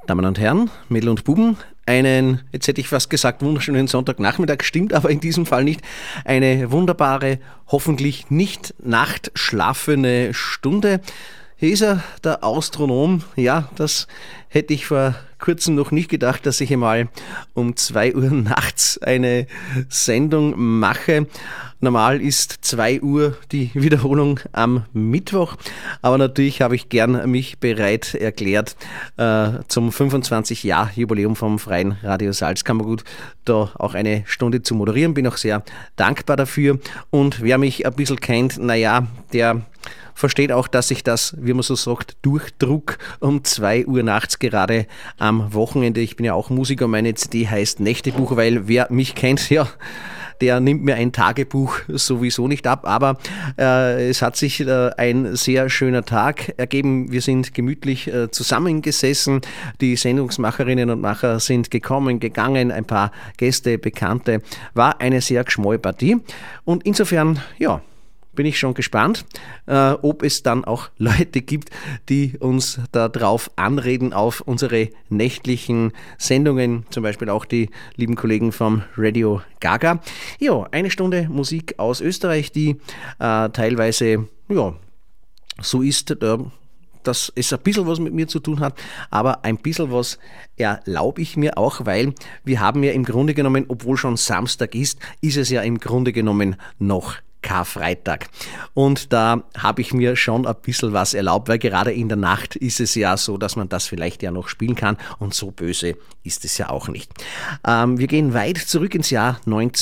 Damen und Herren, Mädel und Buben, einen, jetzt hätte ich fast gesagt, wunderschönen Sonntagnachmittag, stimmt aber in diesem Fall nicht, eine wunderbare, hoffentlich nicht nachtschlafende Stunde. Hier ist er, der Astronom. Ja, das hätte ich vor kurzem noch nicht gedacht, dass ich einmal um 2 Uhr nachts eine Sendung mache. Normal ist 2 Uhr die Wiederholung am Mittwoch, aber natürlich habe ich gern mich bereit erklärt, zum 25-Jahr-Jubiläum vom Freien Radio Salzkammergut da auch eine Stunde zu moderieren. Bin auch sehr dankbar dafür und wer mich ein bisschen kennt, naja, der versteht auch, dass ich das, wie man so sagt, durchdruck um 2 Uhr nachts gerade am Wochenende. Ich bin ja auch Musiker, meine CD heißt Nächtebuch, weil wer mich kennt, ja, der nimmt mir ein Tagebuch sowieso nicht ab, aber es hat sich ein sehr schöner Tag ergeben. Wir sind gemütlich zusammengesessen. Die Sendungsmacherinnen und Macher sind gekommen, gegangen, ein paar Gäste, Bekannte. War eine sehr geschmolle Partie und insofern, ja, bin ich schon gespannt, ob es dann auch Leute gibt, die uns darauf anreden, auf unsere nächtlichen Sendungen, zum Beispiel auch die lieben Kollegen vom Radio Gaga. Ja, eine Stunde Musik aus Österreich, die teilweise, ja, so ist, dass es ein bisschen was mit mir zu tun hat, aber ein bisschen was erlaube ich mir auch, weil wir haben ja im Grunde genommen, obwohl schon Samstag ist es ja im Grunde genommen noch Karfreitag. Und da habe ich mir schon ein bisschen was erlaubt, weil gerade in der Nacht ist es ja so, dass man das vielleicht ja noch spielen kann und so böse ist es ja auch nicht. Wir gehen weit zurück ins Jahr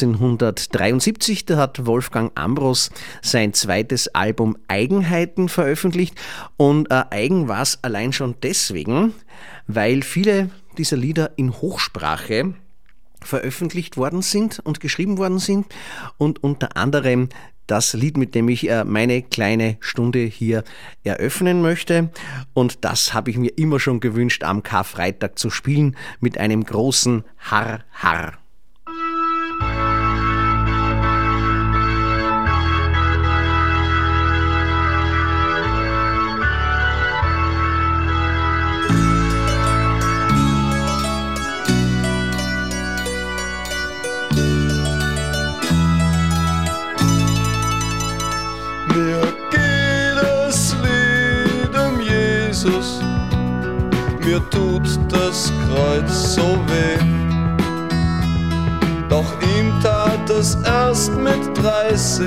1973, da hat Wolfgang Ambros sein zweites Album Eigenheiten veröffentlicht und eigen war es allein schon deswegen, weil viele dieser Lieder in Hochsprache veröffentlicht worden sind und geschrieben worden sind und unter anderem das Lied, mit dem ich meine kleine Stunde hier eröffnen möchte. Und das habe ich mir immer schon gewünscht, am Karfreitag zu spielen mit einem großen Harr, Harr. Mir tut das Kreuz so weh, doch ihm tat es erst mit 30.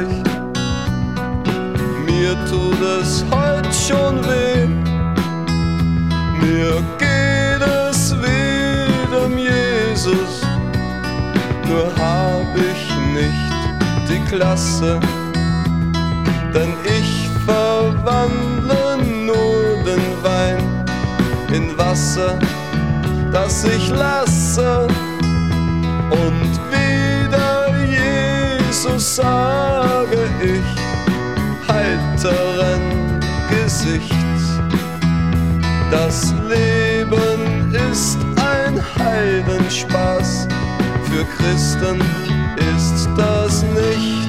Mir tut es heut schon weh, mir geht es wie dem Jesus, nur hab ich nicht die Klasse, denn ich verwandle nur den Wein in Wasser, das ich lasse, und wieder Jesus sage ich heiteren Gesichts. Das Leben ist ein Heidenspaß, für Christen ist das nichts.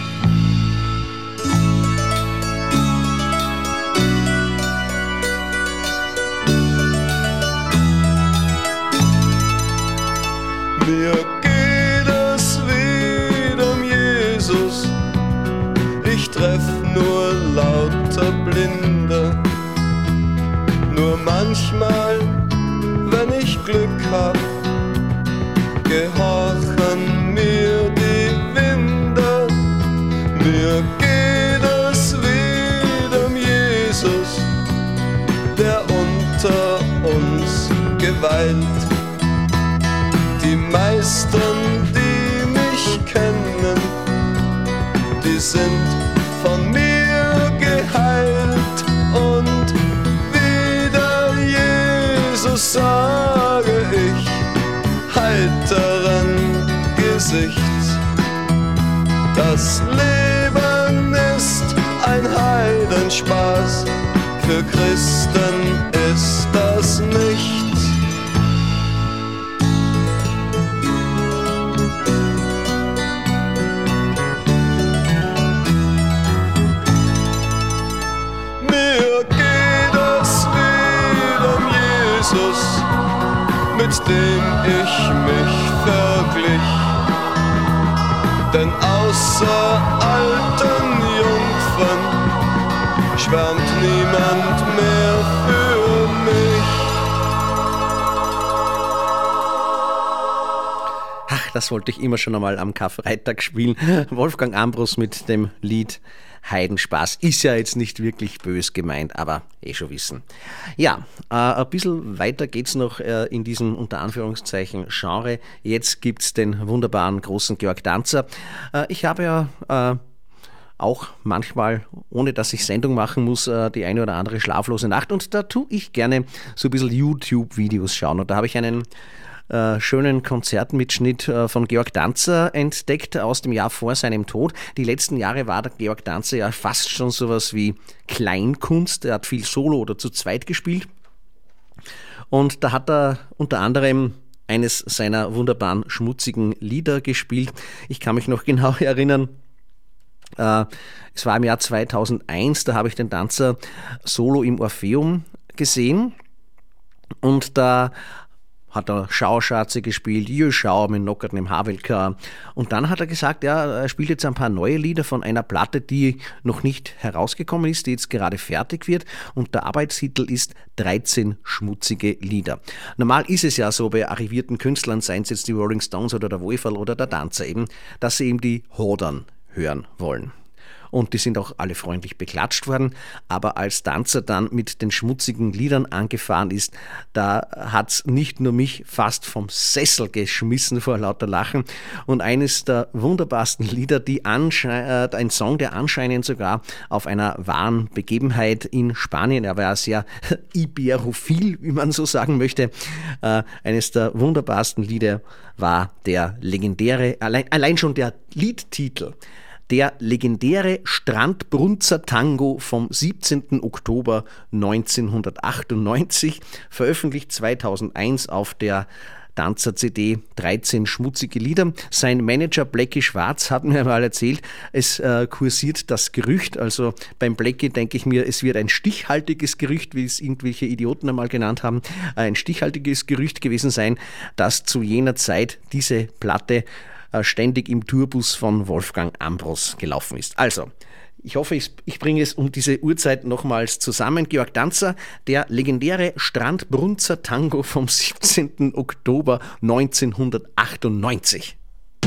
Mir geht es wie dem Jesus, ich treff nur lauter Blinde. Nur manchmal, wenn ich Glück hab, gehorchen mir die Winde. Mir geht es wie dem Jesus, der unter uns geweilt. Die meisten, die mich kennen, die sind von mir geheilt. Und wieder Jesus sage ich heiteren Gesichts. Das Leben ist ein Heidenspaß, für Christen ist das nichts. Mir geht es wie dem Jesus, mit dem ich mich verglich. Denn außer alten Jungfern schwärmt niemand mehr für mich. Ach, das wollte ich immer schon einmal am Karfreitag spielen. Wolfgang Ambros mit dem Lied Heidenspaß. Ist ja jetzt nicht wirklich bös gemeint, aber schon wissen. Ja, ein bisschen weiter geht's noch in diesem unter Anführungszeichen Genre. Jetzt gibt's den wunderbaren großen Georg Danzer. Ich habe ja auch manchmal, ohne dass ich Sendung machen muss, die eine oder andere schlaflose Nacht, und da tue ich gerne so ein bisschen YouTube-Videos schauen, und da habe ich einen schönen Konzertmitschnitt von Georg Danzer entdeckt aus dem Jahr vor seinem Tod. Die letzten Jahre war der Georg Danzer ja fast schon sowas wie Kleinkunst. Er hat viel Solo oder zu zweit gespielt. Und da hat er unter anderem eines seiner wunderbaren schmutzigen Lieder gespielt. Ich kann mich noch genau erinnern, es war im Jahr 2001, da habe ich den Danzer solo im Orpheum gesehen, und da hat er Schauschatze gespielt, Jö Schau mit Nockerten im Havelka. Und dann hat er gesagt, ja, er spielt jetzt ein paar neue Lieder von einer Platte, die noch nicht herausgekommen ist, die jetzt gerade fertig wird. Und der Arbeitstitel ist 13 schmutzige Lieder. Normal ist es ja so bei arrivierten Künstlern, seien es jetzt die Rolling Stones oder der Wolferl oder der Danzer eben, dass sie eben die Hodern hören wollen. Und die sind auch alle freundlich beklatscht worden. Aber als Danzer dann mit den schmutzigen Liedern angefahren ist, da hat's nicht nur mich fast vom Sessel geschmissen vor lauter Lachen. Und eines der wunderbarsten Lieder, ein Song, der anscheinend sogar auf einer wahren Begebenheit in Spanien, er war ja sehr iberophil, wie man so sagen möchte, eines der wunderbarsten Lieder war der legendäre, allein schon der Liedtitel, der legendäre Strandbrunzer Tango vom 17. Oktober 1998, veröffentlicht 2001 auf der Danzer-CD 13 schmutzige Lieder. Sein Manager Blackie Schwarz hat mir mal erzählt, es kursiert das Gerücht, also beim Blackie denke ich mir, es wird ein stichhaltiges Gerücht, wie es irgendwelche Idioten einmal genannt haben, ein stichhaltiges Gerücht gewesen sein, dass zu jener Zeit diese Platte ständig im Tourbus von Wolfgang Ambros gelaufen ist. Also, ich hoffe, ich bringe es um diese Uhrzeit nochmals zusammen. Georg Danzer, der legendäre Strandbrunzer Tango vom 17. Oktober 1998.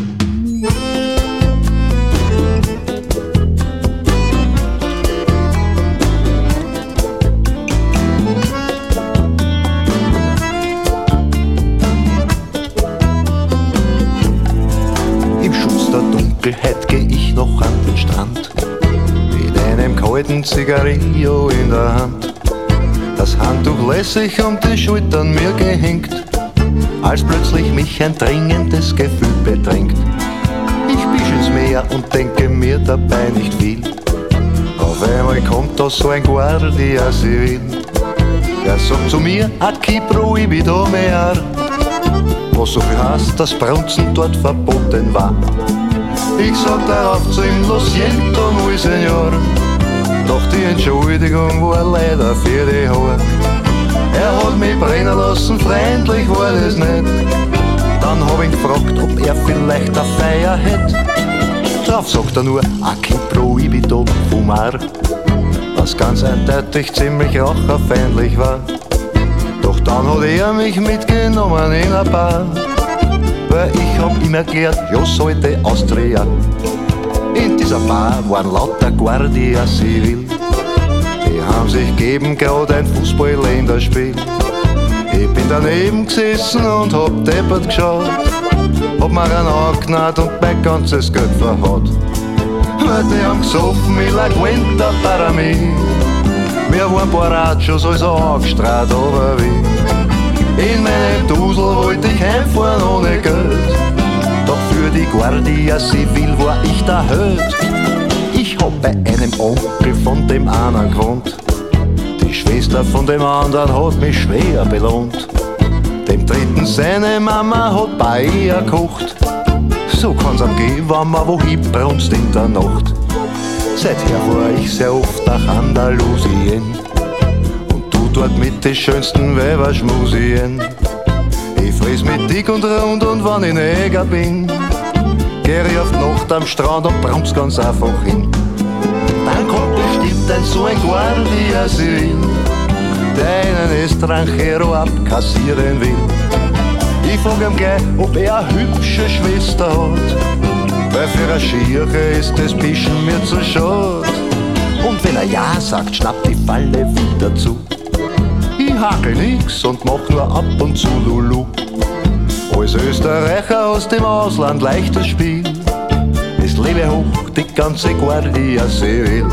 Dunkelheit geh ich noch an den Strand, mit einem kalten Zigarillo in der Hand. Das Handtuch lässig um die Schultern mir gehängt, als plötzlich mich ein dringendes Gefühl bedrängt. Ich bisch ins Meer und denke mir dabei nicht viel. Auf einmal kommt da so ein Guardia Civil. Er sagt zu mir, aquí prohibido mear, was so viel heißt, dass Brunzen dort verboten war. Ich sag darauf zu ihm, lo siento muy señor, doch die Entschuldigung war leider für die Haare. Er hat mich brennen lassen, freundlich war das nicht. Dann hab ich gefragt, ob er vielleicht eine Feier hätt. Drauf sagt er nur, aquí prohibido fumar, was ganz eindeutig ziemlich raucherfeindlich war. Doch dann hat er mich mitgenommen in ein Bar, weil ich hab ihm erklärt, yo soy de Austria. In dieser Bar waren lauter Guardia Civil, die haben sich gegeben, grad ein Fußball-Länderspiel. Ich bin daneben gesessen und hab deppert geschaut, hab mir einen angenäht und mein ganzes Geld verhaut. Weil die haben gesoffen, ich lag Winter para mí. Wir waren Borrachos, also angestrahlt, aber wie. In meinem Dusel wollte ich heimfahren ohne Geld, doch für die Guardia Civil war ich der Held. Ich hab bei einem Onkel von dem einen gewohnt, die Schwester von dem anderen hat mich schwer belohnt. Dem dritten seine Mama hat bei ihr gekocht, so kann's am gehen, wenn man wohin brunst in der Nacht. Seither fahr ich sehr oft nach Andalusien und tu dort mit den schönsten Weiberschmusien. Ich friss mit dick und rund und wenn ich Neger bin, geh ich auf die Nacht am Strand und brunz ganz einfach hin. Dann kommt bestimmt so ein Guardia Civil, der einen Estranjero abkassieren will. Ich frag ihm gleich, ob er eine hübsche Schwester hat, weil für eine Schirche ist das Bischen mir zu schad. Und wenn er ja sagt, schnappt die Falle wieder zu. Ich hakel nix und mach nur ab und zu Lulu. Als Österreicher aus dem Ausland leichtes Spiel, es lebe hoch die ganze Guardia Civil.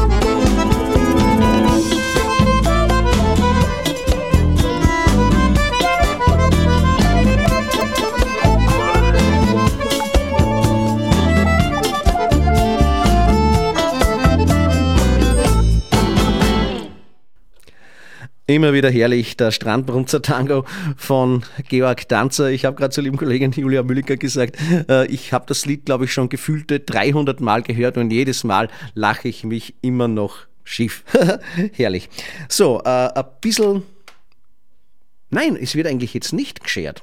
Immer wieder herrlich, der Strandbrunzer Tango von Georg Danzer. Ich habe gerade zur lieben Kollegin Julia Mülliker gesagt, ich habe das Lied, glaube ich, schon gefühlte 300 Mal gehört und jedes Mal lache ich mich immer noch schief. Herrlich. So, ein bisschen... Nein, es wird eigentlich jetzt nicht geschert.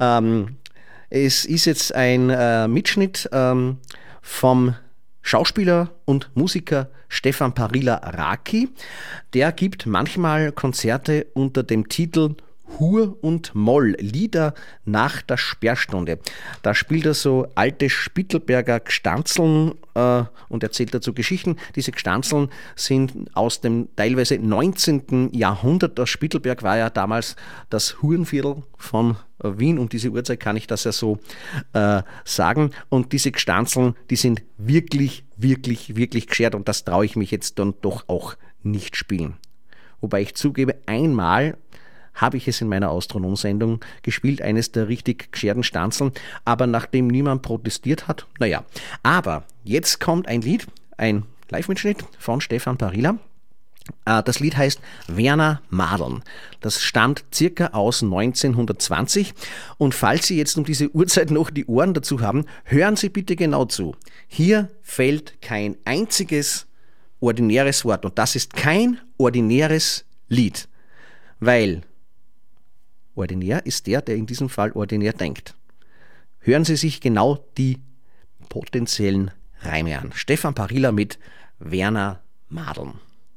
Es ist jetzt ein Mitschnitt vom Schauspieler und Musiker Stefan Parilla-Raki. Der gibt manchmal Konzerte unter dem Titel Hur und Moll, Lieder nach der Sperrstunde. Da spielt er so alte Spittelberger Gstanzeln und erzählt dazu Geschichten. Diese Gstanzeln sind aus dem teilweise 19. Jahrhundert. Das Spittelberg war ja damals das Hurenviertel von Wien. Um diese Uhrzeit kann ich das ja so sagen. Und diese Gstanzeln, die sind wirklich, wirklich, wirklich geschert. Und das traue ich mich jetzt dann doch auch nicht spielen. Wobei ich zugebe, einmal habe ich es in meiner Astronom-Sendung gespielt, eines der richtig gescherten Stanzeln, aber nachdem niemand protestiert hat, naja. Aber jetzt kommt ein Lied, ein Live-Mitschnitt von Stefan Parilla. Das Lied heißt Werner Madeln. Das stammt circa aus 1920 und falls Sie jetzt um diese Uhrzeit noch die Ohren dazu haben, hören Sie bitte genau zu. Hier fällt kein einziges ordinäres Wort und das ist kein ordinäres Lied, weil ordinär ist der in diesem Fall ordinär denkt. Hören Sie sich genau die potenziellen Reime an. Stefan Parilla mit Werner Madeln.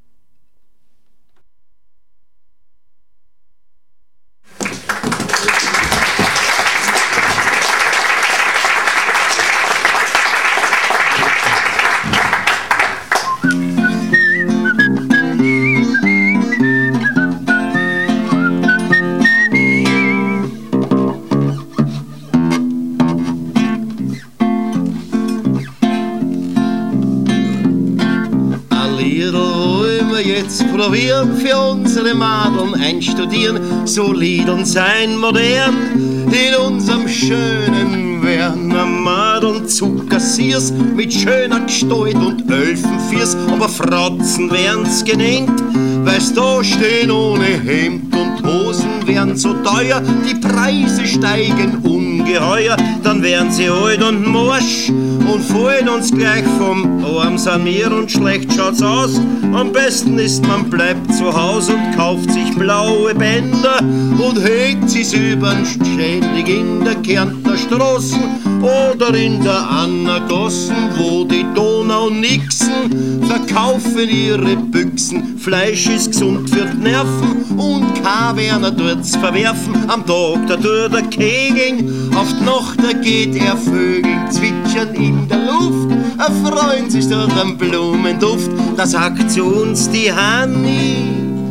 Probieren für unsere Madeln einstudieren, solid und sein modern in unserem schönen Werner Madeln Zuckersiers mit schöner Gestalt und Elfenfiers, aber Fratzen werden's genannt, weil's da stehen ohne Hemd und Hosen werden so teuer, die Preise steigen ungeheuer, dann werden sie alt und morsch und fallen uns gleich vom Arm, sind wir und schlecht schaut's aus. Am besten ist, man bleibt zu Haus und kauft sich blaue Bänder und hängt sie silbern ständig in der Kärntner Straßen oder in der Annagossen, wo die Donau-Nixen verkaufen ihre Büchsen. Fleisch ist gesund für die Nerven und kein Werner tut's verwerfen. Am Tag, da tut er Kegeln, auf die Nacht, da geht er Vögel zwitschern in der Luft, erfreuen sich durch den Blumenduft. Da sagt zu uns die Hanni,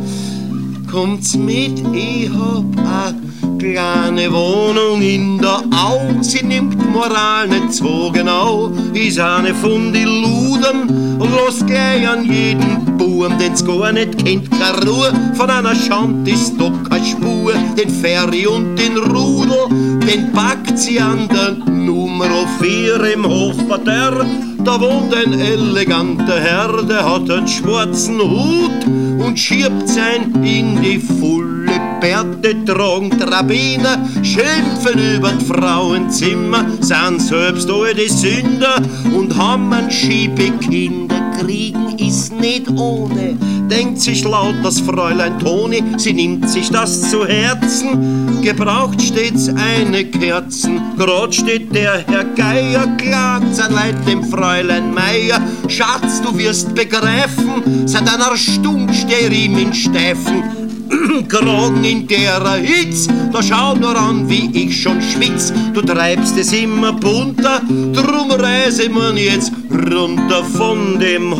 kommt's mit, ich hab a kleine Wohnung in der Au. Sie nimmt Moral nicht so genau, ist eine von die Ludern und lässt gleich an jeden Buben, den's gar nicht kennt, keine Ruhe. Von einer Schand ist doch keine Spur, den Ferry und den Rudel, den packt sie an der Nummer 4 im Hochparterre. Da wohnt ein eleganter Herr, der hat einen schwarzen Hut und schiebt sein in die volle Dunkle Bärte tragen Trabiner, schimpfen über die Frauenzimmer, sind selbst alte Sünder und haben einen Schiebekinder. Kriegen ist nicht ohne, denkt sich laut das Fräulein Toni, sie nimmt sich das zu Herzen, gebraucht stets eine Kerzen, grad steht der Herr Geier, klagt sein Leid dem Fräulein Meier, Schatz, du wirst begreifen, seit einer Stunde steh ihm in Steifen, Kragen in derer Hitz, da schau nur an, wie ich schon schwitz. Du treibst es immer bunter, drum reise man jetzt runter von dem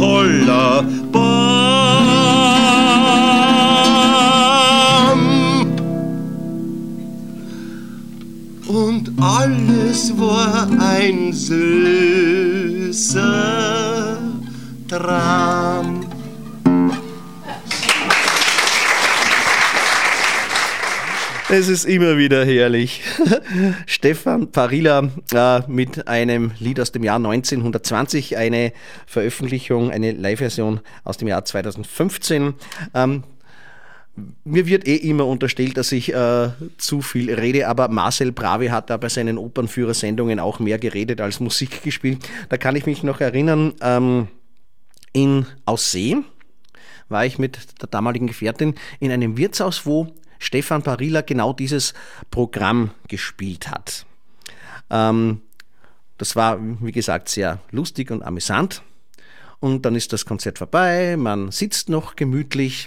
Hollerbaum. Und alles war ein süßer Traum. Es ist immer wieder herrlich. Stefan Parilla mit einem Lied aus dem Jahr 1920, eine Veröffentlichung, eine Live-Version aus dem Jahr 2015. Mir wird immer unterstellt, dass ich zu viel rede, aber Marcel Bravi hat da bei seinen Opernführersendungen auch mehr geredet als Musik gespielt. Da kann ich mich noch erinnern, in Aussee war ich mit der damaligen Gefährtin in einem Wirtshaus, wo Stefan Parilla genau dieses Programm gespielt hat. Das war, wie gesagt, sehr lustig und amüsant. Und dann ist das Konzert vorbei, man sitzt noch gemütlich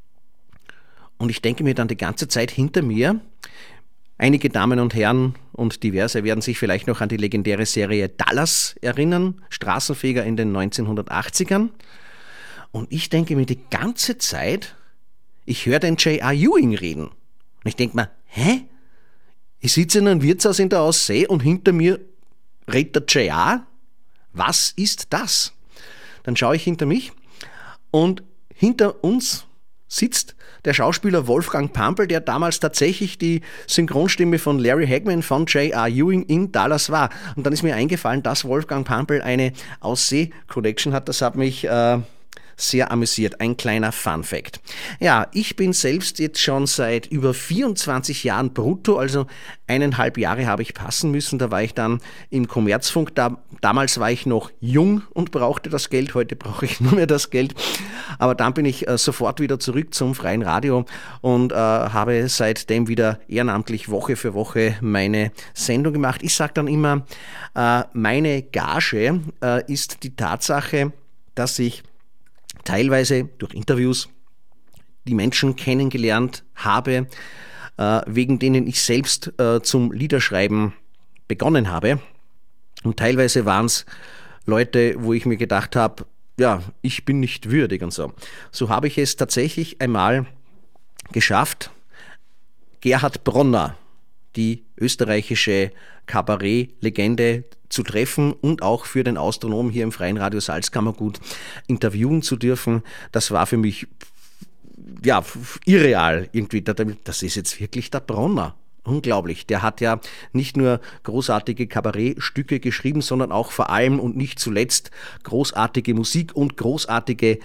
und ich denke mir dann die ganze Zeit hinter mir, einige Damen und Herren und diverse werden sich vielleicht noch an die legendäre Serie Dallas erinnern, Straßenfeger in den 1980ern. Und ich denke mir die ganze Zeit, ich höre den J.R. Ewing reden. Und ich denke mir, hä? Ich sitze in einem Wirtshaus in der Aussee und hinter mir redet der J.R.? Was ist das? Dann schaue ich hinter mich und hinter uns sitzt der Schauspieler Wolfgang Pampel, der damals tatsächlich die Synchronstimme von Larry Hagman von J.R. Ewing in Dallas war. Und dann ist mir eingefallen, dass Wolfgang Pampel eine Aussee-Connection hat. Das hat mich sehr amüsiert. Ein kleiner Fun-Fact. Ja, ich bin selbst jetzt schon seit über 24 Jahren brutto, also 1,5 Jahre habe ich passen müssen. Da war ich dann im Kommerzfunk. Damals war ich noch jung und brauchte das Geld. Heute brauche ich nur mehr das Geld. Aber dann bin ich sofort wieder zurück zum Freien Radio und habe seitdem wieder ehrenamtlich Woche für Woche meine Sendung gemacht. Ich sage dann immer, meine Gage ist die Tatsache, dass ich teilweise durch Interviews die Menschen kennengelernt habe, wegen denen ich selbst zum Liederschreiben begonnen habe. Und teilweise waren es Leute, wo ich mir gedacht habe, ja, ich bin nicht würdig und so. So habe ich es tatsächlich einmal geschafft, Gerhard Bronner, die österreichische Kabarett-Legende, zu treffen und auch für den Astronom hier im Freien Radio Salzkammergut interviewen zu dürfen. Das war für mich ja irreal irgendwie. Das ist jetzt wirklich der Bronner. Unglaublich. Der hat ja nicht nur großartige Kabarettstücke geschrieben, sondern auch vor allem und nicht zuletzt großartige Musik und großartige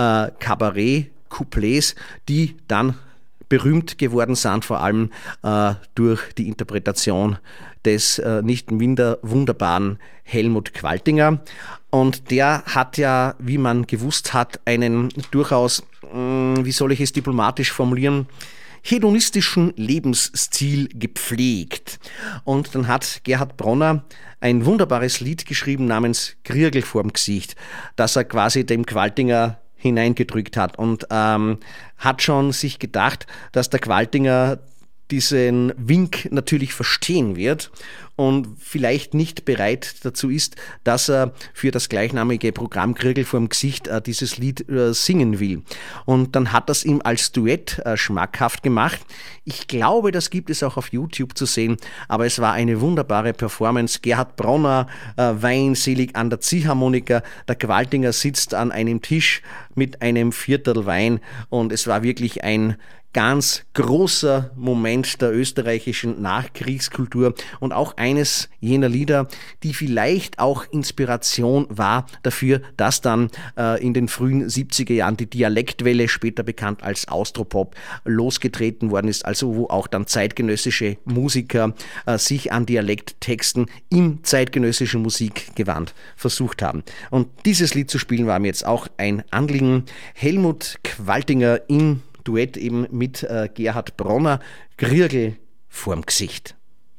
Kabarett-Couplets, die dann berühmt geworden sind, vor allem durch die Interpretation des nicht minder wunderbaren Helmut Qualtinger. Und der hat ja, wie man gewusst hat, einen durchaus, wie soll ich es diplomatisch formulieren, hedonistischen Lebensstil gepflegt. Und dann hat Gerhard Bronner ein wunderbares Lied geschrieben namens Kriergel vorm Gesicht, das er quasi dem Qualtinger hineingedrückt hat und hat schon sich gedacht, dass der Qualtinger diesen Wink natürlich verstehen wird und vielleicht nicht bereit dazu ist, dass er für das gleichnamige Programm Kriergel vorm Gesicht dieses Lied singen will. Und dann hat das ihm als Duett schmackhaft gemacht. Ich glaube, das gibt es auch auf YouTube zu sehen, aber es war eine wunderbare Performance. Gerhard Bronner weinselig an der Ziehharmonika, der Qualtinger sitzt an einem Tisch mit einem Viertel Wein und es war wirklich ein ganz großer Moment der österreichischen Nachkriegskultur und auch eines jener Lieder, die vielleicht auch Inspiration war dafür, dass dann in den frühen 70er Jahren die Dialektwelle, später bekannt als Austropop, losgetreten worden ist, also wo auch dann zeitgenössische Musiker sich an Dialekttexten in zeitgenössische Musik gewandt versucht haben. Und dieses Lied zu spielen war mir jetzt auch ein Anliegen. Helmut Qualtinger im Duett eben mit Gerhard Bronner, Griergel vorm Gesicht.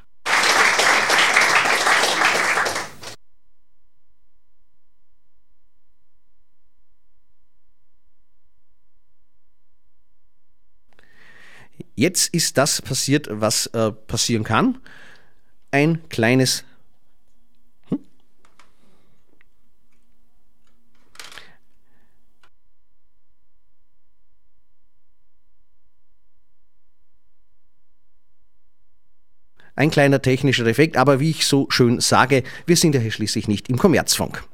Jetzt ist das passiert, was passieren kann. Ein kleines Ein kleiner technischer Defekt, aber wie ich so schön sage, wir sind ja hier schließlich nicht im Kommerzfunk.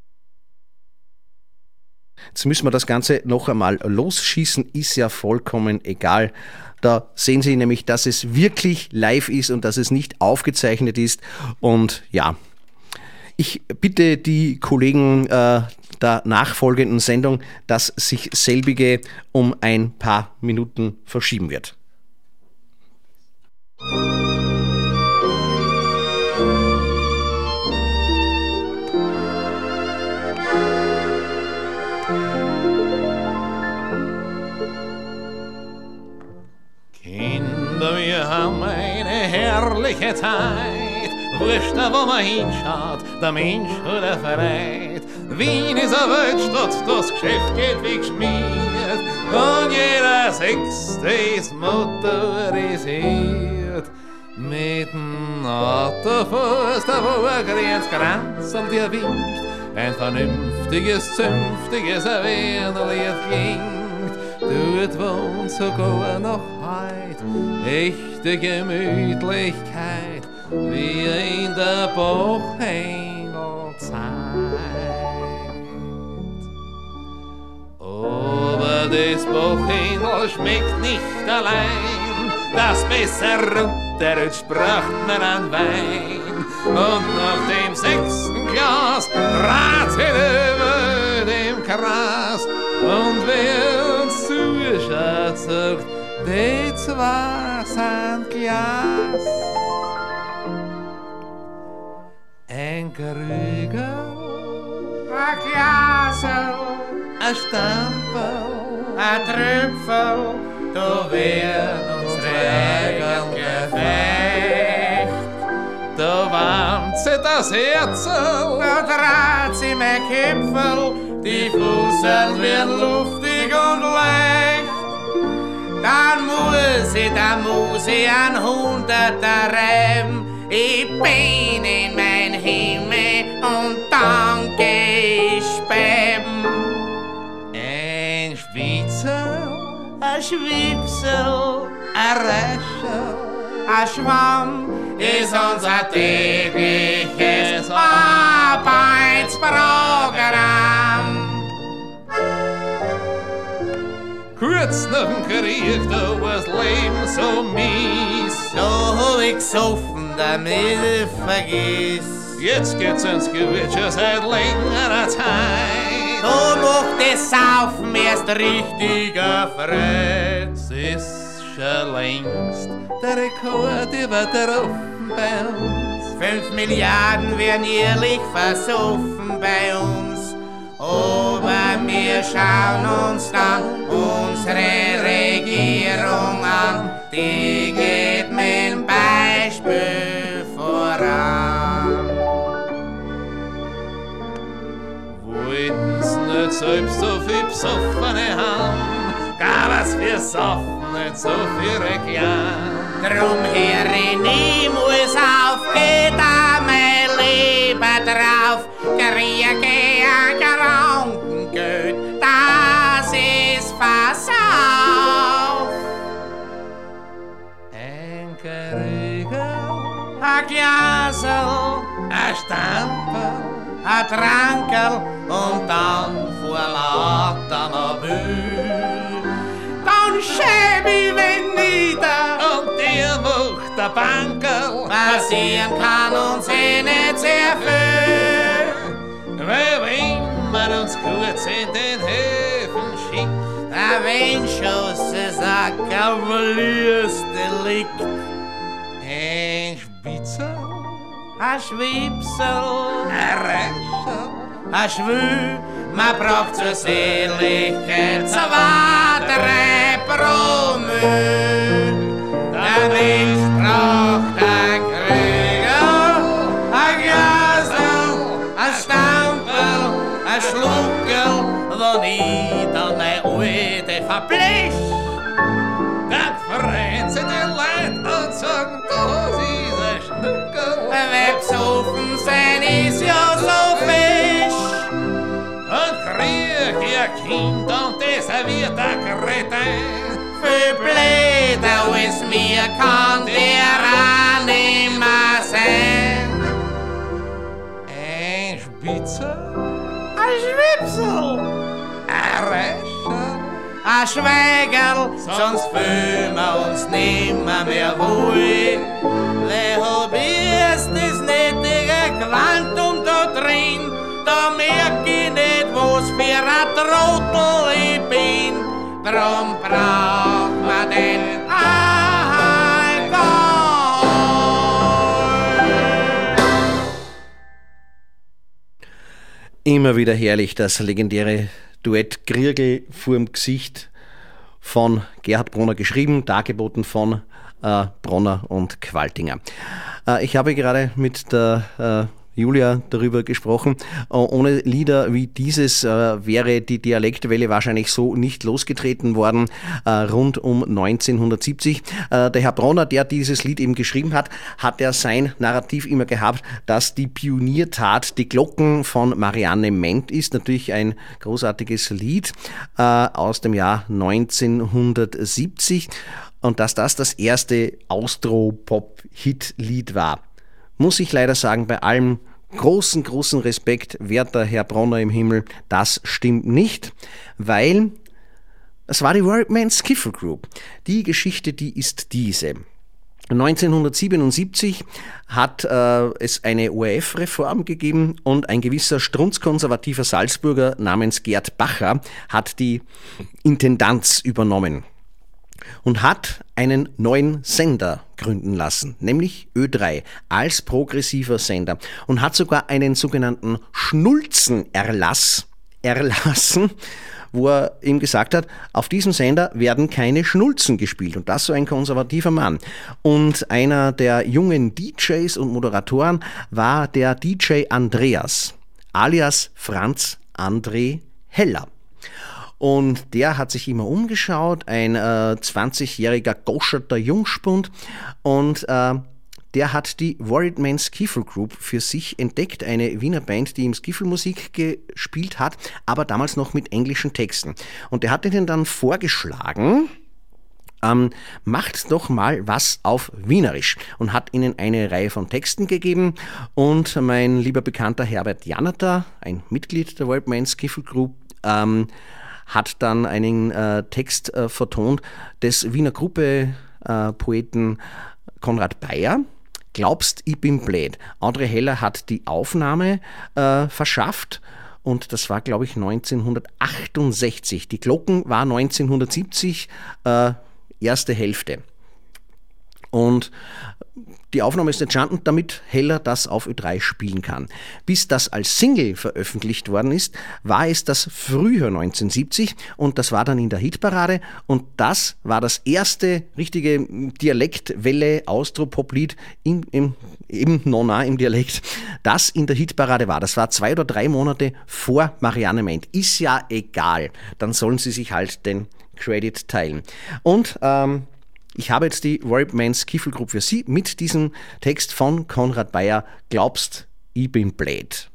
Jetzt müssen wir das Ganze noch einmal losschießen, ist ja vollkommen egal. Da sehen Sie nämlich, dass es wirklich live ist und dass es nicht aufgezeichnet ist. Und ja, ich bitte die Kollegen der nachfolgenden Sendung, dass sich selbige um ein paar Minuten verschieben wird. Wir haben eine herrliche Zeit, wurscht, wo man hinschaut, der Mensch oder Verein. Wien ist eine Weltstadt, das Geschäft geht wie geschmiert, und jeder Sechste ist motorisiert. Mit dem Autofuß, da wo ein Grenzkranz um dir winkt, ein vernünftiges, zünftiges Wienerlied klingt. Dort wohnt sogar noch heut echte Gemütlichkeit, wie in der Bochengelzeit. Aber das Bochengel schmeckt nicht allein, das besser runterrutscht braucht man an Wein. Und nach dem 6. Glas trat sie über dem Gras, und wer uns zuschaut, sagt, die zwei sind Glas. Ein Krüger, ein Glasel, ein Stampel, ein Trüpfel, da werden unsere Regeln gefecht. Da wärmt sie das Herzl, da dreht sie mein Köpfel, die Fuseln werden luftig und leicht. Dann muss ich an 100er reiben, ich bin in mein Himmel und dann geh ich späben. Ein Spitzel, ein Schwipsel, ein Räschel, ein Schwamm ist unser tägliches Arbeitsprogramm. Kurz nach dem Krieg, da war das Leben so mies. So hab ich gesoffen, damit ich vergiss. Jetzt geht's ins Gewitscher seit längerer Zeit. So macht das Saufen erst richtiger Freude. Es ist schon längst der Rekord übertroffen bei uns. 5 Milliarden werden jährlich versoffen bei uns. Aber wir schauen uns dann unsere Regierung an, die geht mit dem Beispiel voran. Wollten's nicht selbst so viel Besoffene haben, gab es für Soffen nicht so viel Reklam. Drum her ich muss aufgeht, mein Leben drauf, kriege ein Krankengeld, das ist versauf. Ein Krieger, ein Glasel, ein Stampel, ein Trankerl und dann vor lauter Bühl. Dann wie wenn nieder. Und der macht der Bankerl. Passieren kann uns nicht sehr viel. Weil wenn man uns kurz in den Häfen schickt, ein Windschuss ist ein Kavaliersdelikt. Ein Spitzel, ein Schwipsel, ein Rätsel, ein Schwül, man braucht zur Seligkeit 2, 3 Promille. Der Mensch braucht ein Krügel, ein Glasel, ein Stampel, ein Schluckel, wo nie dann mein Alte verbleicht. Dann freuen sich die Leute und sagen, das ist ein Schnuckel. Wer besoffen sein ist ja so fisch. Und kriegt ihr Kind und das wird ein Kretin. Viel blöder als mir kann der auch nimmer sein. Ein Spitzel, ein Schwipsel, ein Rätsel, ein Schweigerl, sonst fühlen wir uns nimmer mehr wohl. Wer hab erst das nötige Quantum da drin, da merk ich nicht, was für ein Trottel ich bin. Drum braucht man den Alkohol. Immer wieder herrlich, das legendäre Duett Griergl vorm Gesicht von Gerhard Bronner geschrieben, dargeboten von Bronner und Qualtinger. Ich habe gerade mit der Julia darüber gesprochen. Ohne Lieder wie dieses wäre die Dialektwelle wahrscheinlich so nicht losgetreten worden, rund um 1970. Der Herr Bronner, der dieses Lied eben geschrieben hat, hat ja sein Narrativ immer gehabt, dass die Pioniertat die Glocken von Marianne Ment ist. Natürlich ein großartiges Lied aus dem Jahr 1970 und dass das erste Austro-Pop-Hit-Lied war. Muss ich leider sagen, bei allem großen Respekt, werter Herr Bronner im Himmel, das stimmt nicht, weil es war die Workman Skiffle Group. Die Geschichte, die ist diese. 1977 hat es eine ORF-Reform gegeben und ein gewisser strunzkonservativer Salzburger namens Gerd Bacher hat die Intendanz übernommen und hat einen neuen Sender gründen lassen, nämlich Ö3 als progressiver Sender und hat sogar einen sogenannten Schnulzenerlass erlassen, wo er ihm gesagt hat, auf diesem Sender werden keine Schnulzen gespielt und das so ein konservativer Mann. Und einer der jungen DJs und Moderatoren war der DJ Andreas, alias Franz André Heller. Und der hat sich immer umgeschaut, ein 20-jähriger goscherter Jungspund und der hat die Worried Man Skiffle Group für sich entdeckt, eine Wiener Band, die ihm Skiffle-Musik gespielt hat, aber damals noch mit englischen Texten. Und der hat ihnen dann vorgeschlagen, macht doch mal was auf Wienerisch und hat ihnen eine Reihe von Texten gegeben und mein lieber Bekannter Herbert Janata, ein Mitglied der Worried Man Skiffle Group, hat dann einen Text vertont des Wiener Gruppe-Poeten Konrad Beyer. Glaubst, ich bin blöd. André Heller hat die Aufnahme verschafft und das war, glaube ich, 1968. Die Glocken war 1970, erste Hälfte. Und die Aufnahme ist entstanden, damit Heller das auf Ö3 spielen kann. Bis das als Single veröffentlicht worden ist, war es das Frühjahr 1970 und das war dann in der Hitparade und das war das erste richtige Dialektwelle Austropop-Lied im Dialekt, das in der Hitparade war. Das war 2 oder 3 Monate vor Marianne Ment. Ist ja egal, dann sollen sie sich halt den Credit teilen. Und ich habe jetzt die Worried Man Skiffle Group für Sie mit diesem Text von Konrad Beyer, Glaubst, ich bin blöd.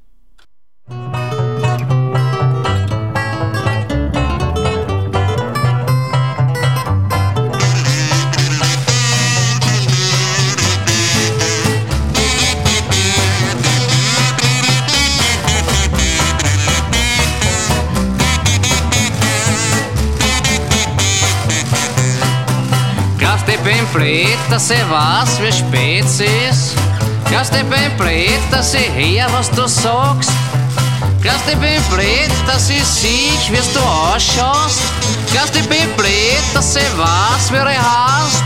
blöd, dass ich weiß, wie spät es ist? Glaubst du, ich bin blöd, dass ich höre, was du sagst? Glaubst du, ich bin blöd, dass ich sehe, wie du ausschaust? Glaubst du, ich bin blöd, dass ich weiß, wie du heißt?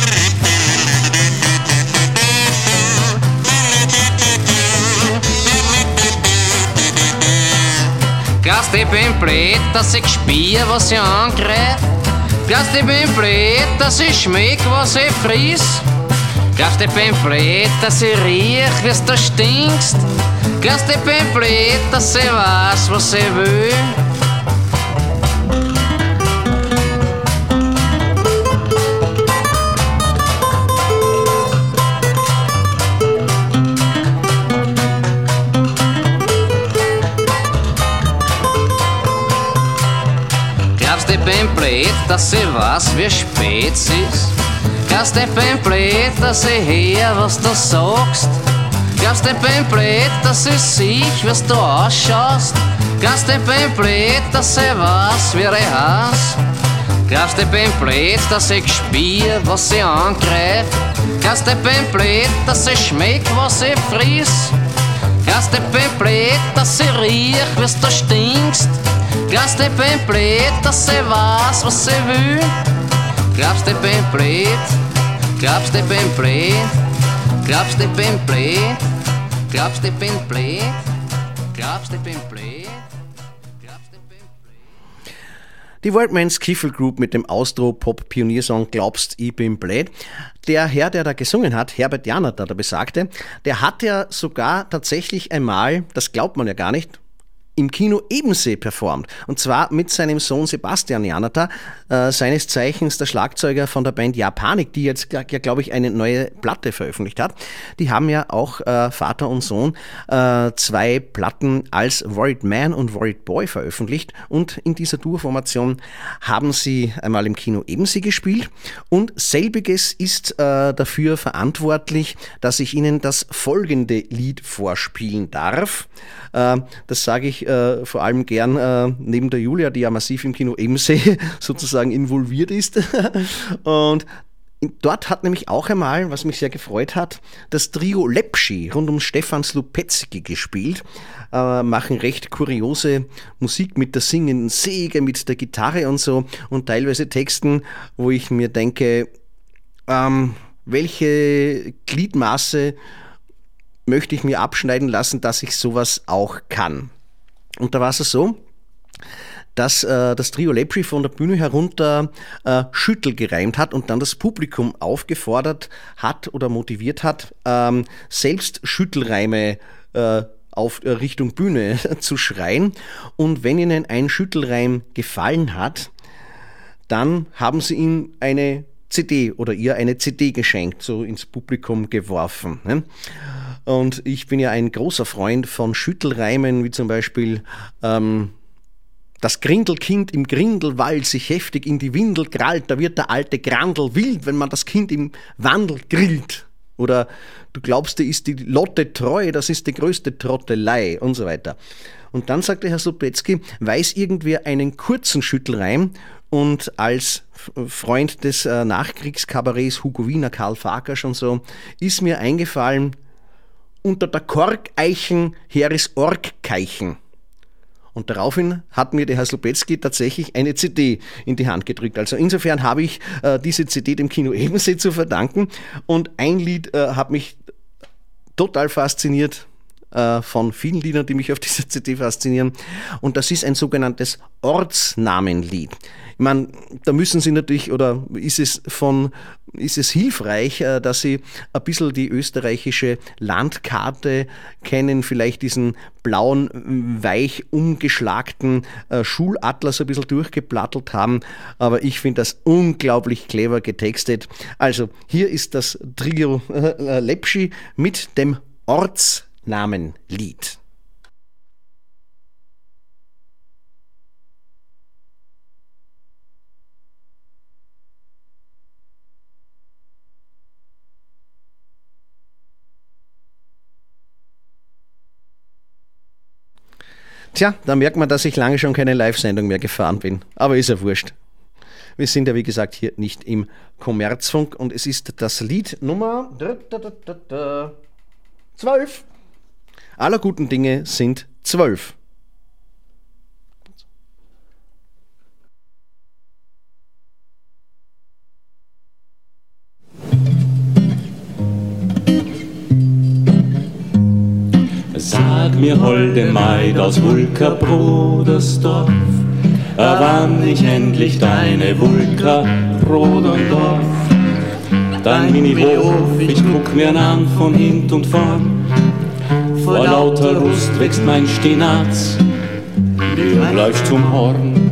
Glaubst du, ich bin blöd, dass ich spür, was ich angreif? Glaubst du, ich bin blöd, dass ich schmeck, was ich friss? Glaubst du, ich bin blöd, dass ich riech, wie du stinkst? Glaubst du, ich bin blöd, dass ich weiß, was ich will? Glaubst du, ich bin blöd, dass ich weiß, wie spät es ist? Glaubst du, ich bin blöd, dass ich höre, was du sagst? Glaubst du, ich bin blöd, dass ich sehe, wie du ausschaust? Glaubst du, ich bin blöd, dass ich weiß, wie ich heiß? Glaubst du, ich bin blöd, dass ich spür, was ich angreif? Glaubst du, ich bin blöd, dass ich schmeck, was ich friss? Glaubst du, ich bin blöd, dass ich riech, wie du stinkst? Glaubst du, ich bin blöd, dass ich weiß, was ich will? Glaubst du, ich bin blöd? Glaubst du, ich bin blöd? Glaubst du, ich bin blöd? Glaubst du, ich bin blöd? Glaubst du, ich bin blöd? Glaubst du, ich bin blöd? Die Workman's Skiffle Group mit dem Austro-Pop-Pioniersong Glaubst, ich bin blöd. Der Herr, der da gesungen hat, Herbert Janata, der Besagte, der hat ja sogar tatsächlich einmal, das glaubt man ja gar nicht, im Kino Ebensee performt. Und zwar mit seinem Sohn Sebastian Janata, seines Zeichens der Schlagzeuger von der Band Japanik, die jetzt, ja, glaube ich, eine neue Platte veröffentlicht hat. Die haben ja auch Vater und Sohn 2 Platten als Worried Man und Worried Boy veröffentlicht. Und in dieser Duo-Formation haben sie einmal im Kino Ebensee gespielt. Und selbiges ist dafür verantwortlich, dass ich Ihnen das folgende Lied vorspielen darf. Das sage ich vor allem gern neben der Julia, die ja massiv im Kino Ebensee sozusagen involviert ist. Und dort hat nämlich auch einmal, was mich sehr gefreut hat, das Trio Lepschi rund um Stefan Slupetzky gespielt, machen recht kuriose Musik mit der singenden Säge, mit der Gitarre und so und teilweise Texten, wo ich mir denke, welche Gliedmaße möchte ich mir abschneiden lassen, dass ich sowas auch kann. Und da war es so, dass das Trio Lepschi von der Bühne herunter Schüttel gereimt hat und dann das Publikum aufgefordert hat oder motiviert hat, selbst Schüttelreime auf Richtung Bühne zu schreien. Und wenn Ihnen ein Schüttelreim gefallen hat, dann haben Sie ihm eine CD oder ihr eine CD geschenkt, so ins Publikum geworfen. Ne? Und ich bin ja ein großer Freund von Schüttelreimen, wie zum Beispiel das Grindelkind im Grindelwald sich heftig in die Windel krallt, da wird der alte Grandel wild, wenn man das Kind im Wandel grillt. Oder du glaubst, dir ist die Lotte treu, das ist die größte Trottelei und so weiter. Und dann sagte Herr Slupetzky, weiß irgendwer einen kurzen Schüttelreim? Und als Freund des Nachkriegskabarets Hugo Wiener, Karl Farkas und so, ist mir eingefallen, unter der Korkeichen Heris Orkkeichen. Und daraufhin hat mir der Herr Slupetzky tatsächlich eine CD in die Hand gedrückt. Also insofern habe ich diese CD dem Kino Ebensee zu verdanken. Und ein Lied hat mich total fasziniert, von vielen Liedern, die mich auf dieser CD faszinieren. Und das ist ein sogenanntes Ortsnamenlied. Ich meine, da müssen Sie natürlich, oder ist es hilfreich, dass Sie ein bisschen die österreichische Landkarte kennen, vielleicht diesen blauen, weich umgeschlagten Schulatlas ein bisschen durchgeplattelt haben. Aber ich finde das unglaublich clever getextet. Also, hier ist das Trio Lepschi mit dem Ortsnamenlied. Tja, da merkt man, dass ich lange schon keine Live-Sendung mehr gefahren bin. Aber ist ja wurscht. Wir sind ja wie gesagt hier nicht im Kommerzfunk und es ist das Lied Nummer 12. Aller guten Dinge sind 12. Sag mir, holde Maid aus Vulka-Brodersdorf, wann ich endlich deine Vulka Brot und Dorf. Dein Mini-Hof, ich guck mir an von hint und vorn. Vor lauter Rust wächst mein Stinaz, mir läuft zum Horn.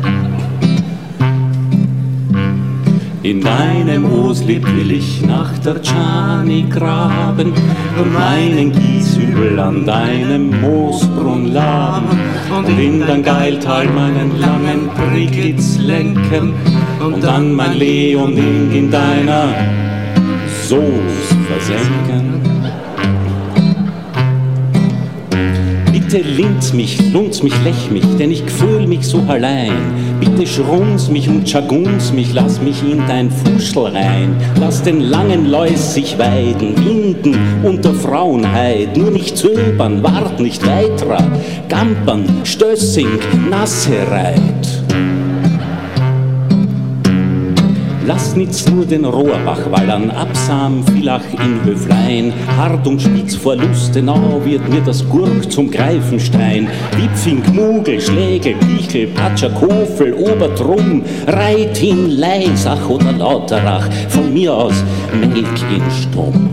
In deinem Mooslied will ich nach der Tschani graben und meinen Gieshübel an deinem Moosbrunn laben und in dein Geiltal meinen langen Priglitz lenken und dann mein Leoning in deiner Soße versenken. Bitte linz mich, lech mich, denn ich fühl mich so allein. Bitte schrunz mich und schagunz mich, lass mich in dein Fuschel rein. Lass den langen Läus sich weiden, winden unter Frauenheid. Nur nicht zöbern, wart nicht weiterer, gampern, stössing, Nassereit. Lass nitz nur den Rohrbach wallern, Absam, Villach in Höflein, hart und spitz vor Lustenau wird mir das Gurk zum Greifenstein. Wipfing, Gmugel, Schlägel, Pichel, Patscher, Kofel, Obertrum, Reitin, Leisach oder Lauterach, von mir aus melk ihn stumm.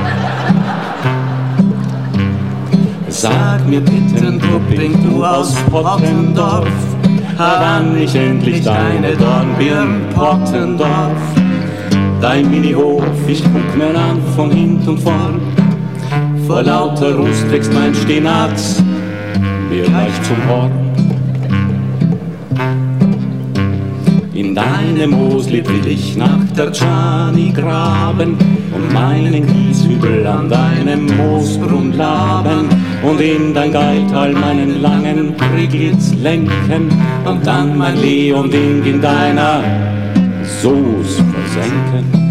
Sag mir bitte, Pupping, du aus Pottendorf, wann ich endlich deine Dornbirn Pottendorf. Dein Mini-Hof, ich guck mir an von hint und vorn. Vor lauter Rust wächst mein Stinaz, mir gleich zum Horn. In deinem Mooslied will ich nach der Tschani graben und meinen Gieshübel an deinem Moosbrunn laben und in dein Geiltal meinen langen Priglitz lenken und dann mein Leonding in deiner Soße versenken.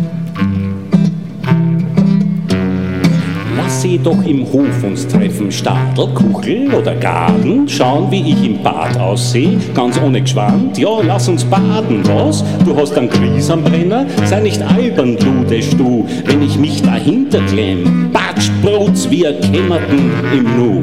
Lass sie doch im Hof uns treffen, Stadel, Kuchel oder Garten, schauen wie ich im Bad aussehe, ganz ohne Gschwand, ja lass uns baden, was? Du hast einen Grieß am Brenner, sei nicht albern, ludest du, wenn ich mich dahinter klemm, batscht bloß wie ein Kämmerten im Nu.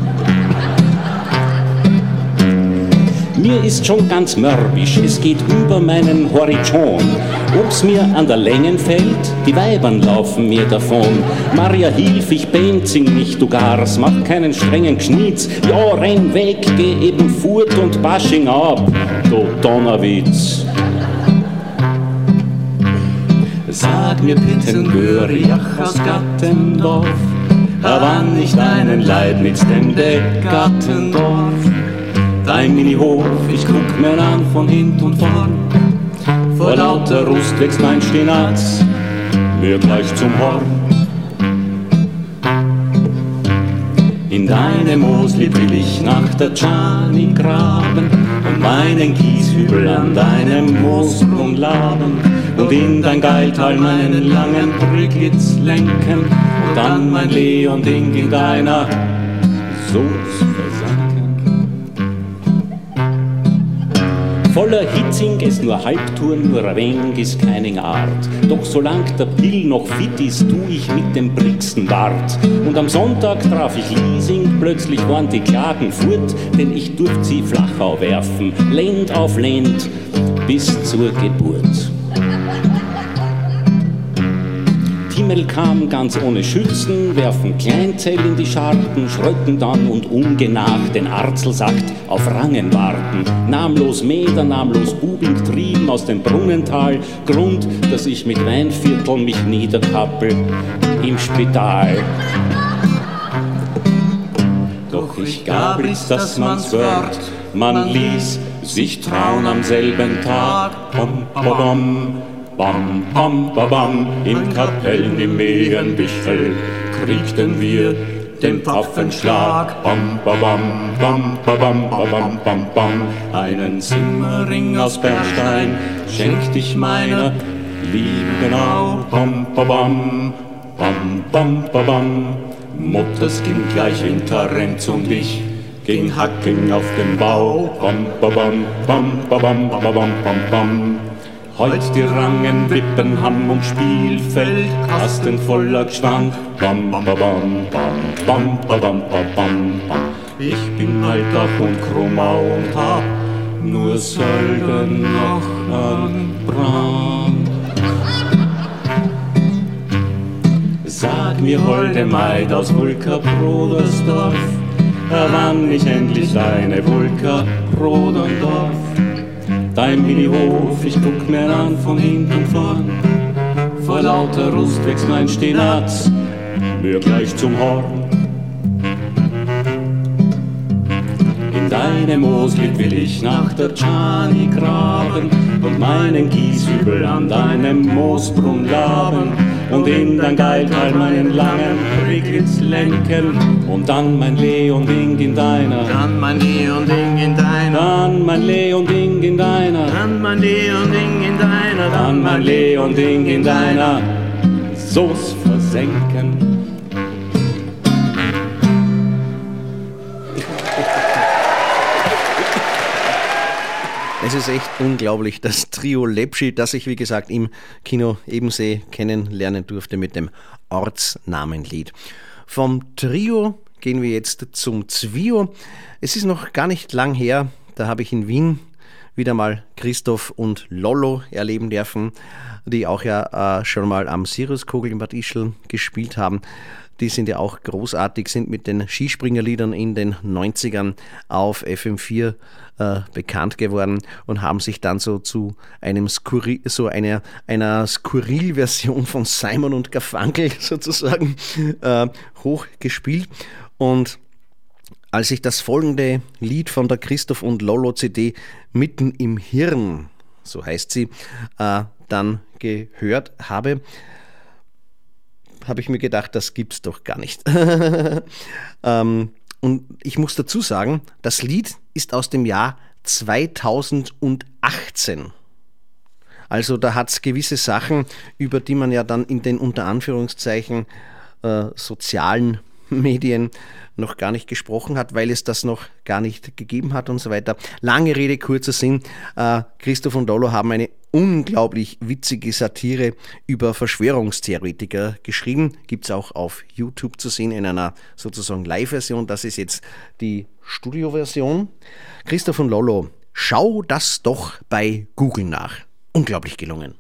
Mir ist schon ganz mörbisch, es geht über meinen Horizont. Ob's mir an der Längen fällt, die Weibern laufen mir davon. Maria, hilf, ich benzing mich, du Gars, mach keinen strengen Gschnitz. Ja, renn weg, geh eben furt und Basching ab, du Donnerwitz. Sag mir bitte, Göriach aus Gattendorf, wann ich deinen Leibniz dem Gattendorf. Dein Mini-Hof, ich guck mir an von hint und vorn. Vor lauter Rust wächst mein Stinaz, mir gleich zum Horn. In deinem Mooslied will ich nach der Tschani graben und meinen Gieshübel an deinem Moosbrunn laben und in dein Geiltal meinen langen Priglitz lenken und dann mein Leonding in deiner Soße versenken. Voller Hitzing ist nur Halbtouren, nur ein wenig ist keine Art. Doch solang der Pill noch fit ist, tu ich mit dem Brixenbart. Und am Sonntag traf ich Liesing, plötzlich waren die Klagen fort, denn ich durfte sie Flachau werfen, Lend auf Lend, bis zur Geburt. Timmel kam ganz ohne Schützen, werfen Kleinzell in die Scharten, schröcken dann und ungenach den Arzel sagt, auf Rangen warten. Namenlos Meder, namenlos Bubing trieben aus dem Brunnental, Grund, dass ich mit Weinviertel mich niederkappel im Spital. Doch ich gab es, dass man's hört, man ließ sich trauen am selben Tag, bom, bom, bom. Bam, bam, bam, bam, in Kapellen im Meerenbichel kriegten wir dem Pfeffenschlag. Bam, ba, bam, bam, ba, bam, ba, bam, bam, bam. Einen Zimmerring aus Bernstein schenkt dich meiner lieben genau. Bam, ba, bam, bam, bam, ba, bam. Mutters Kind gleich in Tarenz und ich gehen hacken auf dem Bau. Bam, ba, bam, bam, ba, bam, ba, bam, bam, bam. Heut die Rangen, Wippen, Hamm und Spielfeld, Kasten voller Gschwand. Bam, bam, bam, bam, bam, bam, bam, bam, bam. Ich bin Alltag und Chromau und hab nur selten noch an Brand. Sag mir, holde Maid aus Vulka-Brodersdorf, wann ich endlich deine Vulka-Brod und Dorf. Dein Mini-Hof, ich guck mir an von hinten vorn. Vor lauter Rust wächst mein Stinaz mir gleich zum Horn. In deinem Mooslied will ich nach der Tschani graben und meinen Gieshübel an deinem Moosbrunn laben und in dein Geiltal meinen langen Prickitz lenken und dann mein Leonding in deiner, Dann mein Leonding in deiner, dann mein Leonding in deiner, dann mein Leonding in deiner, dann mein Leonding in deiner Soße versenken. Es ist echt unglaublich, das Trio Lepschi, das ich wie gesagt im Kino Ebensee kennenlernen durfte mit dem Ortsnamenlied. Vom Trio gehen wir jetzt zum Zwio. Es ist noch gar nicht lang her, da habe ich in Wien wieder mal Christoph und Lollo erleben dürfen, die auch ja schon mal am Siriuskogel in Bad Ischl gespielt haben. Die sind ja auch großartig, sind mit den Skispringerliedern in den 90ern auf FM4 bekannt geworden und haben sich dann so zu einem einer Skurril-Version von Simon und Garfunkel sozusagen hochgespielt. Und als ich das folgende Lied von der Christoph und Lollo CD Mitten im Hirn, so heißt sie, dann gehört habe, habe ich mir gedacht, das gibt's doch gar nicht. Und ich muss dazu sagen, das Lied ist aus dem Jahr 2018. Also da hat es gewisse Sachen, über die man ja dann in den unter Anführungszeichen sozialen Medien noch gar nicht gesprochen hat, weil es das noch gar nicht gegeben hat und so weiter. Lange Rede, kurzer Sinn. Christoph und Lollo haben eine unglaublich witzige Satire über Verschwörungstheoretiker geschrieben. Gibt es auch auf YouTube zu sehen in einer sozusagen Live-Version. Das ist jetzt die Studio-Version. Christoph und Lollo, schau das doch bei Google nach. Unglaublich gelungen.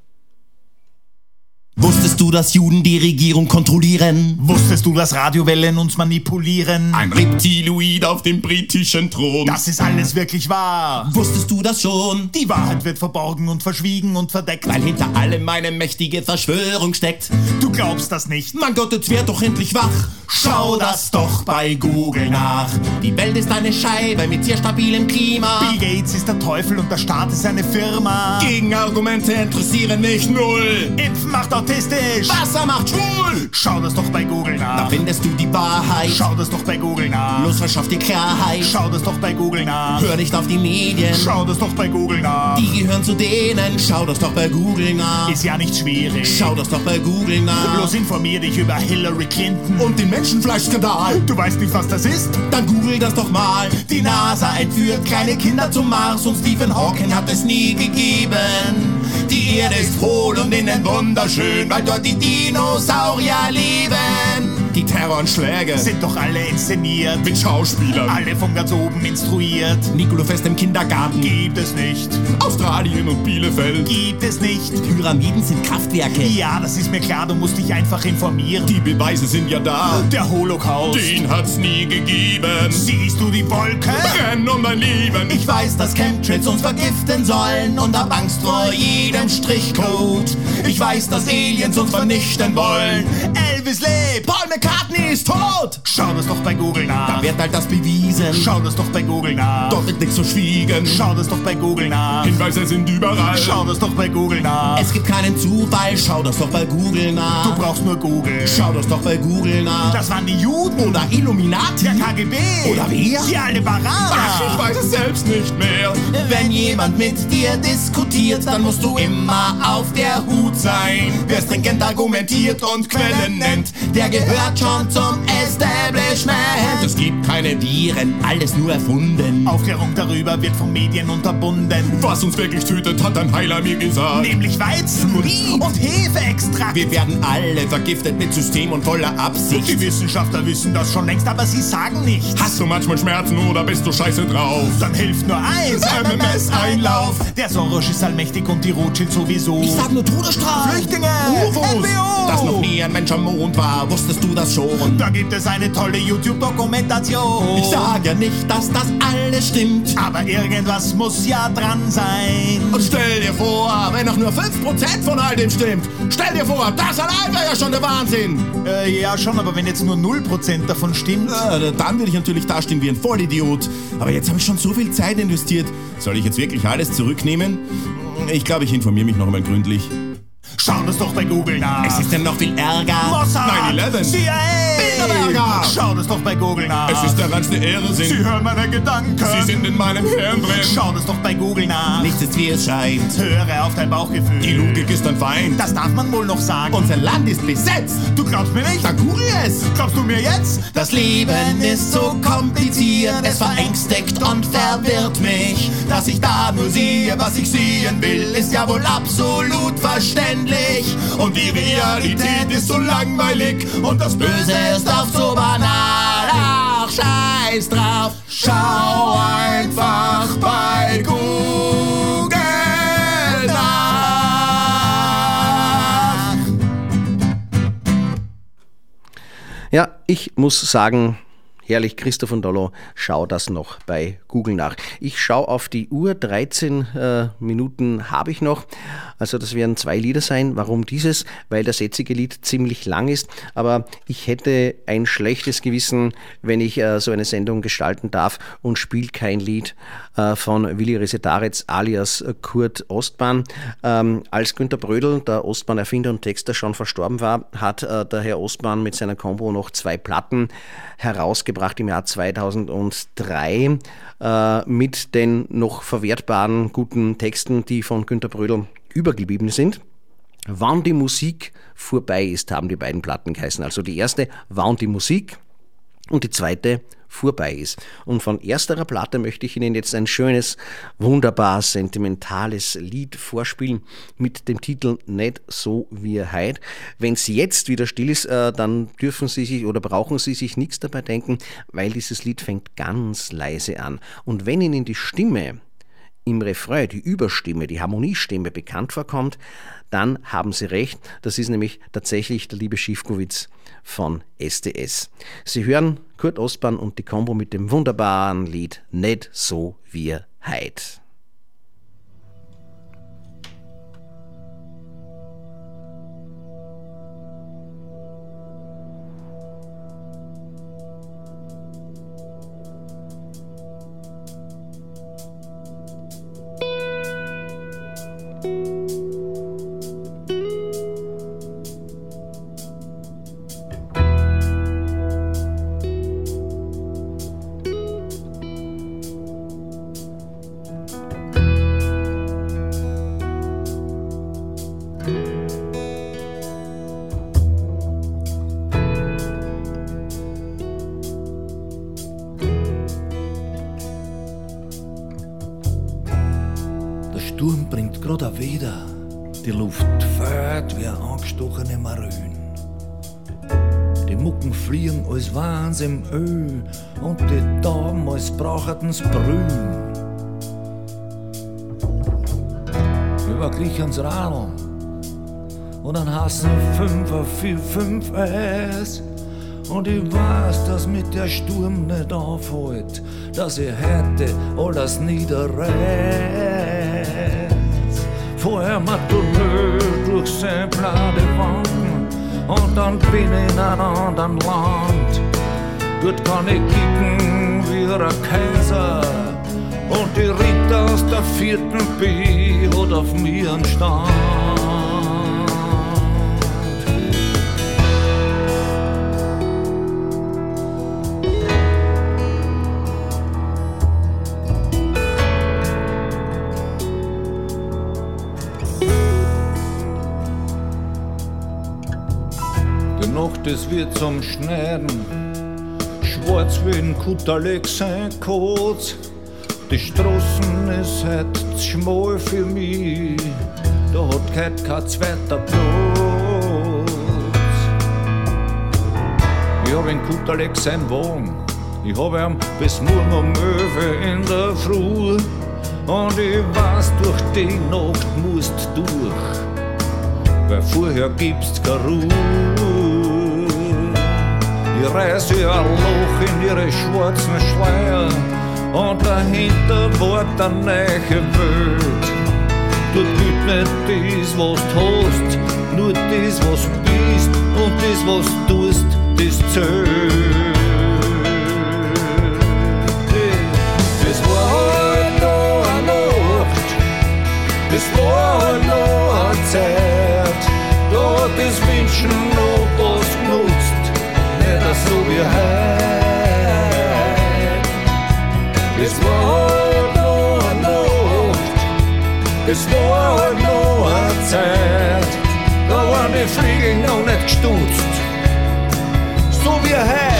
Wusstest du, dass Juden die Regierung kontrollieren? Wusstest du, dass Radiowellen uns manipulieren? Ein Reptiloid auf dem britischen Thron. Das ist alles wirklich wahr. Wusstest du das schon? Die Wahrheit wird verborgen und verschwiegen und verdeckt. Weil hinter allem eine mächtige Verschwörung steckt. Du glaubst das nicht? Mein Gott, jetzt werd doch endlich wach. Schau das doch bei Google nach. Die Welt ist eine Scheibe mit sehr stabilem Klima. Bill Gates ist der Teufel und der Staat ist eine Firma. Gegenargumente interessieren mich null. Impfen macht autistisch. Wasser macht schwul. Schau das doch bei Google nach. Da findest du die Wahrheit. Schau das doch bei Google nach. Los, verschaff dir Klarheit. Schau das doch bei Google nach. Hör nicht auf die Medien. Schau das doch bei Google nach. Die gehören zu denen. Schau das doch bei Google nach. Ist ja nicht schwierig. Schau das doch bei Google nach. Bloß informier dich über Hillary Clinton und den Menschenfleischskandal. Du weißt nicht, was das ist? Dann google das doch mal. Die NASA entführt kleine Kinder zum Mars und Stephen Hawking hat es nie gegeben. Die Erde ist hohl und innen wunderschön, weil dort die Dinosaurier leben. Die Terroranschläge sind doch alle inszeniert mit Schauspielern. Alle von ganz oben instruiert. Nikolofest im Kindergarten gibt es nicht. Australien und Bielefeld gibt es nicht. Pyramiden sind Kraftwerke. Ja, das ist mir klar, du musst dich einfach informieren. Die Beweise sind ja da. Der Holocaust, den hat's nie gegeben. Siehst du die Wolke? Brenn um mein Leben. Ich weiß, dass Chemtrails uns vergiften sollen und hab Angst vor jedem Strichcode. Ich weiß, dass Aliens uns vernichten wollen. Elvis lebt, Paul McCartney ist tot. Schau das doch doch bei Google nach. Da wird halt das bewiesen. Schau das doch bei Google nach. Dort wird nichts verschwiegen. Schau das doch bei Google nach. Hinweise sind überall. Schau das doch bei Google nach. Es gibt keinen Zufall. Schau das doch bei Google nach. Du brauchst nur Google. Schau das doch bei Google nach. Das waren die Juden. Oder Illuminati. Der KGB. Oder wer? Die Aldebaran. Ach, ich weiß es selbst nicht mehr. Wenn jemand mit dir diskutiert, dann musst du immer auf der Hut sein. Wer stringent argumentiert und Quellen nennt, der gehört schon zum Establishment. Es gibt keine Viren, alles nur erfunden. Aufklärung darüber wird von Medien unterbunden. Was uns wirklich tötet, hat ein Heiler mir gesagt. Nämlich Weizen und Hefeextrakt. Wir werden alle vergiftet mit System und voller Absicht. Die Wissenschaftler wissen das schon längst, aber sie sagen nichts. Hast du manchmal Schmerzen oder bist du scheiße drauf? Dann hilft nur eins, MMS-Einlauf. Der Soros ist allmächtig und die Rothschild sowieso. Ich sag nur Todesstrafe. Flüchtlinge, UFOs. NWO. Dass noch nie ein Mensch am Mond war, wusstest du das schon? Da gibt es eine tolle YouTube-Dokumentation. Ich sag ja nicht, dass das alles stimmt, aber irgendwas muss ja dran sein. Und stell dir vor, wenn auch nur 5% von all dem stimmt. Stell dir vor, das allein wäre ja schon der Wahnsinn. Ja schon, aber wenn jetzt nur 0% davon stimmt. Dann würde ich natürlich dastehen wie ein Vollidiot. Aber jetzt habe ich schon so viel Zeit investiert. Soll ich jetzt wirklich alles zurücknehmen? Ich glaube, ich informiere mich noch einmal gründlich. Schau das doch bei Google nach. Es ist denn noch viel Ärger. Mossad, 9/11. CIA, Bilderberger. Schau das doch bei Google nach. Es ist der reinste Irrsinn. Sie hören meine Gedanken. Sie sind in meinem Hirn drin. Schau das doch bei Google nach. Nichts ist wie es scheint. Höre auf dein Bauchgefühl. Die Logik ist ein Feind. Das darf man wohl noch sagen. Unser Land ist besetzt. Du glaubst mir nicht? Dann google es. Glaubst du mir jetzt? Das Leben ist so kompliziert. Es verängstigt und verwirrt mich. Dass ich da nur sehe, was ich sehen will, ist ja wohl absolut verständlich. Und die Realität ist so langweilig. Und das Böse ist oft so banal. Ach, scheiß drauf. Schau einfach bei Google nach. Ja, ich muss sagen, herrlich, Christoph von Dollo, schau das noch bei Google nach. Ich schaue auf die Uhr, 13 Minuten habe ich noch. Also das werden 2 Lieder sein. Warum dieses? Weil das jetzige Lied ziemlich lang ist. Aber ich hätte ein schlechtes Gewissen, wenn ich so eine Sendung gestalten darf und spiele kein Lied von Willi Resetaritz alias Kurt Ostbahn. Als Günter Brödel, der Ostbahn-Erfinder und Texter, schon verstorben war, hat der Herr Ostbahn mit seiner Combo noch 2 Platten herausgebracht im Jahr 2003 mit den noch verwertbaren guten Texten, die von Günter Brödel übergeblieben sind. Wann die Musik vorbei ist, haben die beiden Platten geheißen. Also die erste, Wann die Musik, und die zweite, vorbei ist. Und von ersterer Platte möchte ich Ihnen jetzt ein schönes, wunderbar sentimentales Lied vorspielen mit dem Titel Nicht so wie heut. Wenn es jetzt wieder still ist, dann dürfen Sie sich oder brauchen Sie sich nichts dabei denken, weil dieses Lied fängt ganz leise an. Und wenn Ihnen die Stimme im Refrain, die Überstimme, die Harmoniestimme bekannt vorkommt, dann haben Sie recht. Das ist nämlich tatsächlich der liebe Schiefkowitz von SDS. Sie hören Kurt Ostbahn und die Combo mit dem wunderbaren Lied Nicht so wie heut. Sturm bringt grad ein Weder, die Luft fährt wie angestochene Marön. Die Mucken fliegen als Wahns im Öl und die Tauben als braucherten's Brühen. Überglich ans Radl und dann hassen 5 Eis. Und ich weiß, dass mit der Sturm nicht aufhält, dass ich heute alles niederreiß. Vorher Maturnö durch sein blade Wangen und dann bin ich in einem anderen Land. Dort kann ich kicken wie ein Kaiser. Und die Ritter aus der 4. B hat auf mir einen Stand. Die Nacht, es wird zum Schneiden, schwarz wie ein Kutalek sein Kot. Die Straßen ist halt zu schmal für mich, da hat kein zweiter Platz. Ich hab in Kutalek seinen Wagen, ich hab ihn bis morgen um 11 in der Früh. Und ich weiß, durch die Nacht musst durch, weil vorher gibt's keine Ruhe. Ich reiß ihr ein Loch in ihre schwarzen Schleier, und dahinter war der neue Welt. Dort gilt nicht das, was du hast, nur das, was du bist, und das, was du tust, das zählt. Das war halt noch eine Nacht, das war halt noch eine Zeit, da hat das Menschen noch was genutzt, nicht so wie heute. Es war halt noch eine Nacht, es war halt noch eine Zeit, da waren die Fliegen noch nicht gestutzt, so wie heute.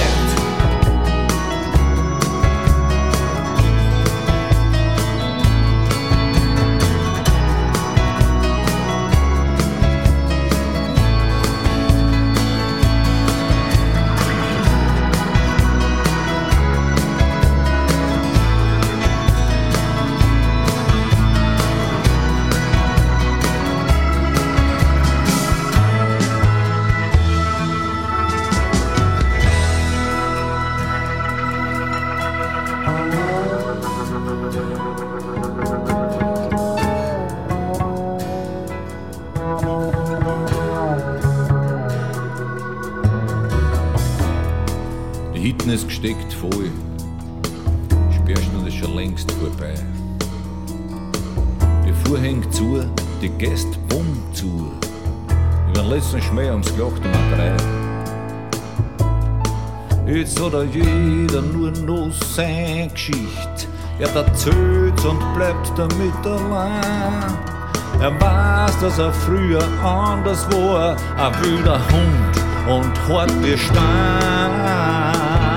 Ist gesteckt voll, Sperrstunde ist schon längst vorbei. Die Vorhänge zu, die Gäste bumm zu. Über den letzten Schmäh haben's gelacht um 3. Jetzt hat jeder nur noch seine Geschichte. Er erzählt's und bleibt damit allein. Er weiß, dass er früher anders war, ein wilder Hund und hart wie Stein.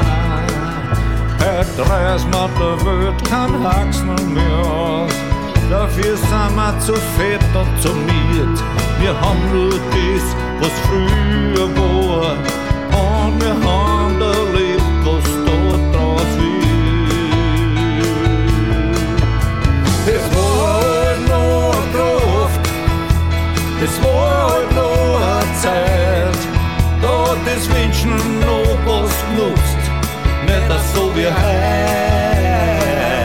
Heute reißt man der Welt kein Haxen mehr aus. Dafür sind wir zu fett und zu miert. Wir haben nur das, was früher war. Und wir haben erlebt, was da draus wird. Es war halt noch eine Kraft, es war halt noch eine Zeit, da hat das Menschen noch was genutzt, nicht so wie heute.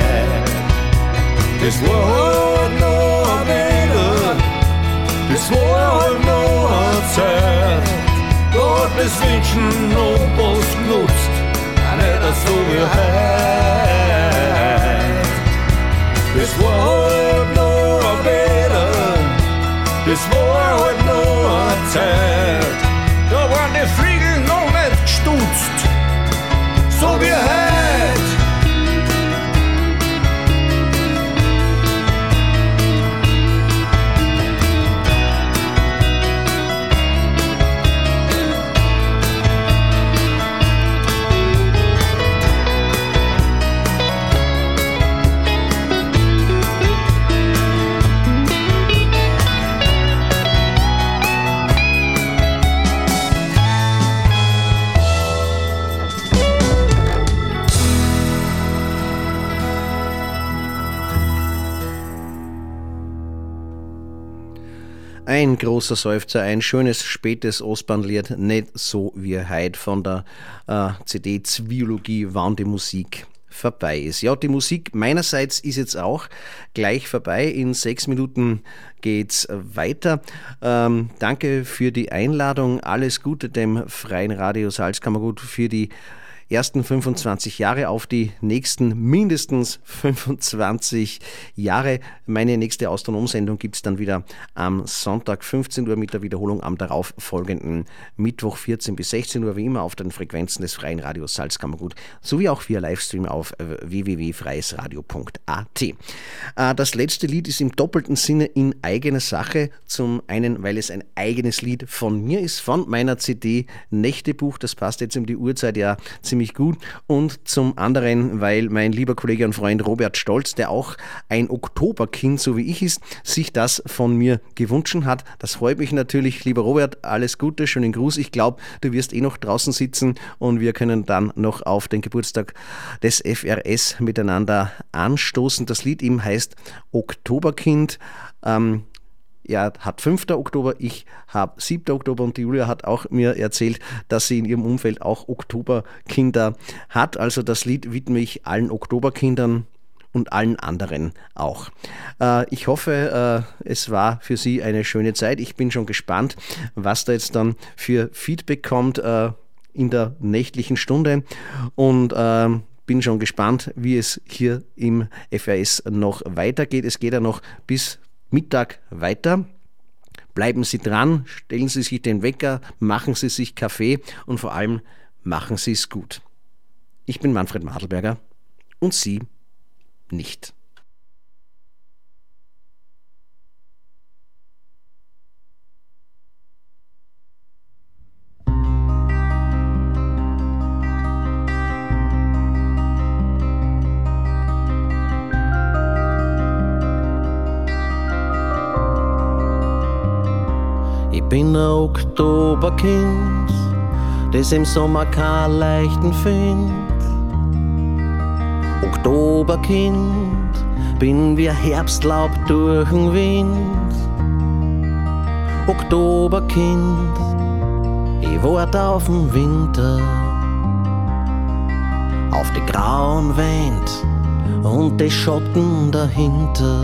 Es war halt noch ein Weder, es war halt noch eine Zeit, da hat das Menschen noch was genutzt, nicht so wie heute. Es war halt noch ein Weder, es war halt noch eine Zeit, da waren die Fliegen noch nicht gestutzt, so wie heute. Ein großer Seufzer, ein schönes spätes Ostbahnlied, nicht so wie heute von der CD Zwiologie, wann die Musik vorbei ist. Ja, die Musik meinerseits ist jetzt auch gleich vorbei. In 6 Minuten geht's weiter. Danke für die Einladung. Alles Gute dem Freien Radio Salzkammergut für die ersten 25 Jahre auf die nächsten mindestens 25 Jahre. Meine nächste Astronom-Sendung gibt es dann wieder am Sonntag 15 Uhr mit der Wiederholung am darauf folgenden Mittwoch 14 bis 16 Uhr, wie immer auf den Frequenzen des Freien Radios Salzkammergut, sowie auch via Livestream auf www.freiesradio.at. Das letzte Lied ist im doppelten Sinne in eigener Sache. Zum einen, weil es ein eigenes Lied von mir ist, von meiner CD Nächtebuch. Das passt jetzt um die Uhrzeit ja ziemlich gut. Und zum anderen, weil mein lieber Kollege und Freund Robert Stolz, der auch ein Oktoberkind, so wie ich ist, sich das von mir gewünscht hat. Das freut mich natürlich, lieber Robert. Alles Gute, schönen Gruß. Ich glaube, du wirst noch draußen sitzen und wir können dann noch auf den Geburtstag des FRS miteinander anstoßen. Das Lied ihm heißt Oktoberkind. Er hat 5. Oktober, ich habe 7. Oktober und die Julia hat auch mir erzählt, dass sie in ihrem Umfeld auch Oktoberkinder hat. Also das Lied widme ich allen Oktoberkindern und allen anderen auch. Ich hoffe, es war für Sie eine schöne Zeit. Ich bin schon gespannt, was da jetzt dann für Feedback kommt in der nächtlichen Stunde und bin schon gespannt, wie es hier im FRS noch weitergeht. Es geht ja noch bis Mittag weiter. Bleiben Sie dran, stellen Sie sich den Wecker, machen Sie sich Kaffee und vor allem machen Sie es gut. Ich bin Manfred Madelberger und Sie nicht. Ich bin ein Oktoberkind, das im Sommer keinen leichten findet. Oktoberkind, bin wie Herbstlaub durch den Wind. Oktoberkind, ich warte auf den Winter, auf die grauen Wand und die Schatten dahinter.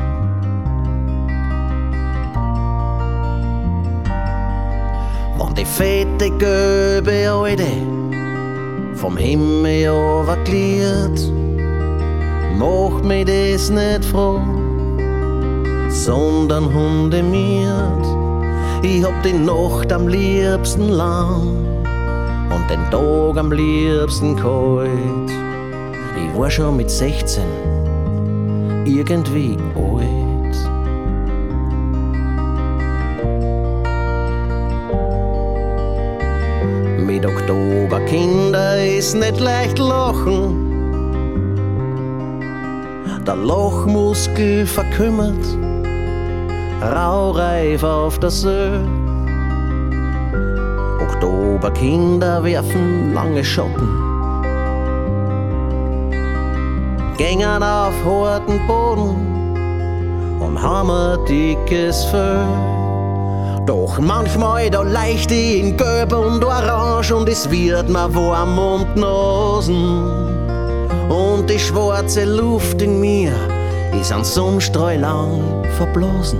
Wenn die fette gelbe Alte vom Himmel runtergliert, macht mich das nicht froh, sondern hundemiert. Ich hab die Nacht am liebsten lang und den Tag am liebsten kalt. Ich war schon mit 16 irgendwie alt. Mit Oktoberkinder ist nicht leicht lachen, der Lachmuskel verkümmert, raureif auf der See. Oktoberkinder werfen lange Schatten, gängen auf harten Boden und haben ein dickes Fell. Doch manchmal da leicht in Gelb und Orange und es wird mir warm und Nasen. Und die schwarze Luft in mir ist an Sonnenstrahl lang verblasen.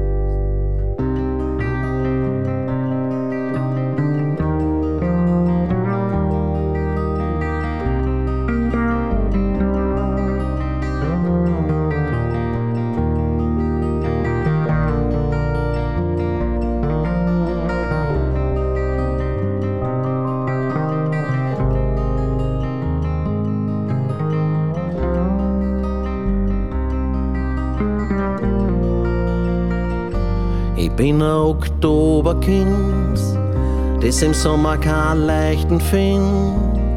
Ich bin ein Oktoberkind, das im Sommer keinen leichten findet.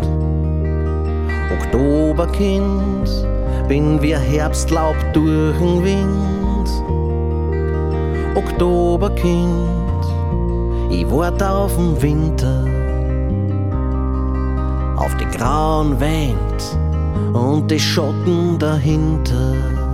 Oktoberkind, bin wie Herbstlaub durch den Wind. Oktoberkind, ich warte auf den Winter, auf die grauen Wand und die Schatten dahinter.